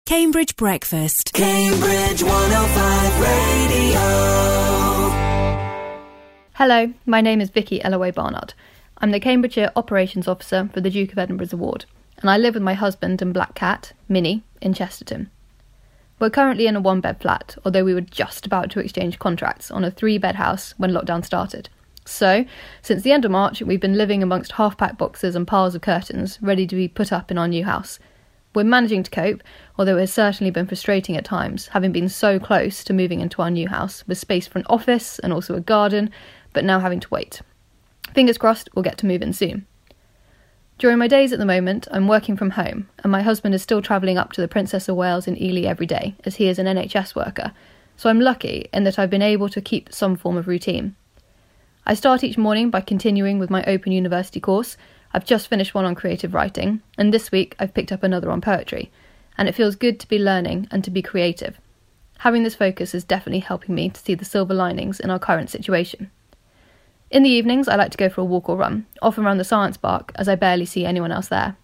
Cambridge Breakfast. Cambridge 105 Radio. Hello, my name is Vicky Ellaway Barnard. I'm the Cambridgeshire Operations Officer for the Duke of Edinburgh's award, and I live with my husband and black cat, Minnie, in Chesterton. We're currently in a one-bed flat, although we were just about to exchange contracts on a 3-bed house when lockdown started. So, since the end of March, we've been living amongst half-packed boxes and piles of curtains, ready to be put up in our new house. We're managing to cope, although it has certainly been frustrating at times, having been so close to moving into our new house, with space for an office and also a garden, but now having to wait. Fingers crossed we'll get to move in soon. During my days at the moment, I'm working from home, and my husband is still travelling up to the Princess of Wales in Ely every day, as he is an NHS worker, so I'm lucky in that I've been able to keep some form of routine. I start each morning by continuing with my Open University course. I've just finished one on creative writing, and this week I've picked up another on poetry, and it feels good to be learning and to be creative. Having this focus is definitely helping me to see the silver linings in our current situation. In the evenings, I like to go for a walk or run, often around the science park, as I barely see anyone else there.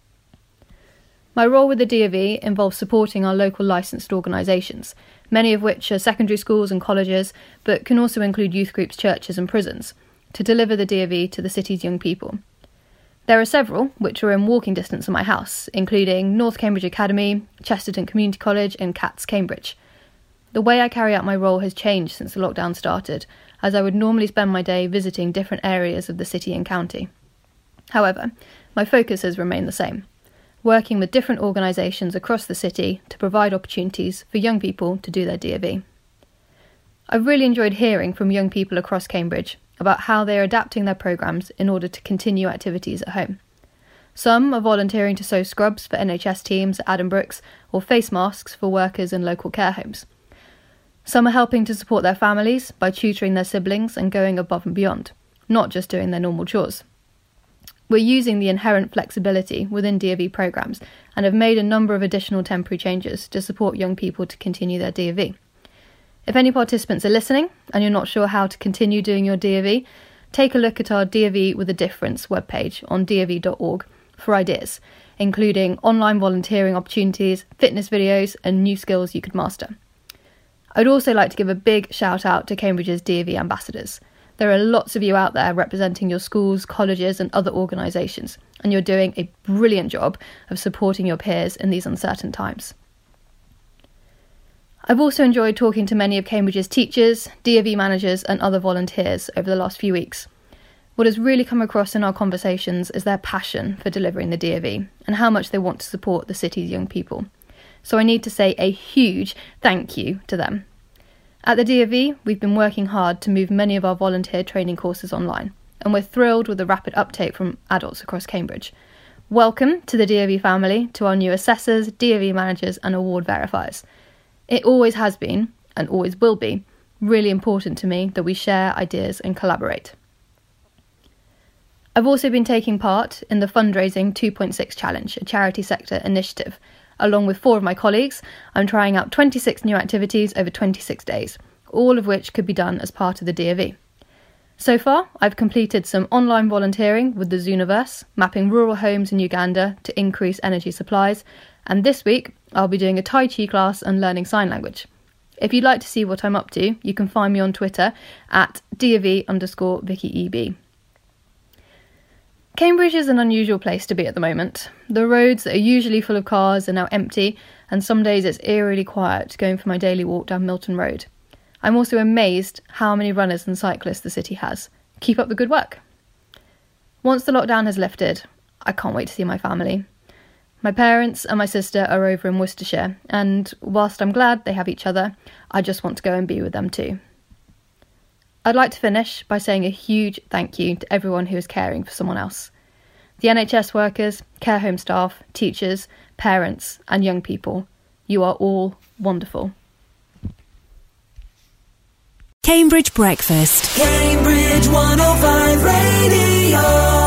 My role with the DofE involves supporting our local licensed organisations, many of which are secondary schools and colleges, but can also include youth groups, churches and prisons, to deliver the DofE to the city's young people. There are several which are in walking distance of my house, including North Cambridge Academy, Chesterton Community College and CATS Cambridge. The way I carry out my role has changed since the lockdown started, as I would normally spend my day visiting different areas of the city and county. However, my focus has remained the same, working with different organisations across the city to provide opportunities for young people to do their DofE. I've really enjoyed hearing from young people across Cambridge about how they are adapting their programmes in order to continue activities at home. Some are volunteering to sew scrubs for NHS teams at Addenbrooke's or face masks for workers in local care homes. Some are helping to support their families by tutoring their siblings and going above and beyond, not just doing their normal chores. We're using the inherent flexibility within DofE programmes and have made a number of additional temporary changes to support young people to continue their DofE. If any participants are listening and you're not sure how to continue doing your DofE, take a look at our DofE with a Difference webpage on dofe.org for ideas, including online volunteering opportunities, fitness videos and new skills you could master. I'd also like to give a big shout out to Cambridge's DofE ambassadors. There are lots of you out there representing your schools, colleges and other organisations, and you're doing a brilliant job of supporting your peers in these uncertain times. I've also enjoyed talking to many of Cambridge's teachers, DofE managers and other volunteers over the last few weeks. What has really come across in our conversations is their passion for delivering the DofE and how much they want to support the city's young people. So I need to say a huge thank you to them. At the DofE, we've been working hard to move many of our volunteer training courses online, and we're thrilled with the rapid uptake from adults across Cambridge. Welcome to the DofE family, to our new assessors, DofE managers and award verifiers. It always has been, and always will be, really important to me that we share ideas and collaborate. I've also been taking part in the fundraising 2.6 Challenge, a charity sector initiative. Along with 4 of my colleagues, I'm trying out 26 new activities over 26 days, all of which could be done as part of the DofE. So far, I've completed some online volunteering with the Zooniverse, mapping rural homes in Uganda to increase energy supplies, and this week I'll be doing a Tai Chi class and learning sign language. If you'd like to see what I'm up to, you can find me on Twitter at DofE_VickyEB. Cambridge is an unusual place to be at the moment. The roads that are usually full of cars are now empty, and some days it's eerily quiet going for my daily walk down Milton Road. I'm also amazed how many runners and cyclists the city has. Keep up the good work. Once the lockdown has lifted, I can't wait to see my family. My parents and my sister are over in Worcestershire, and whilst I'm glad they have each other, I just want to go and be with them too. I'd like to finish by saying a huge thank you to everyone who is caring for someone else. The NHS workers, care home staff, teachers, parents and young people. You are all wonderful. Cambridge Breakfast. Cambridge 105 Radio.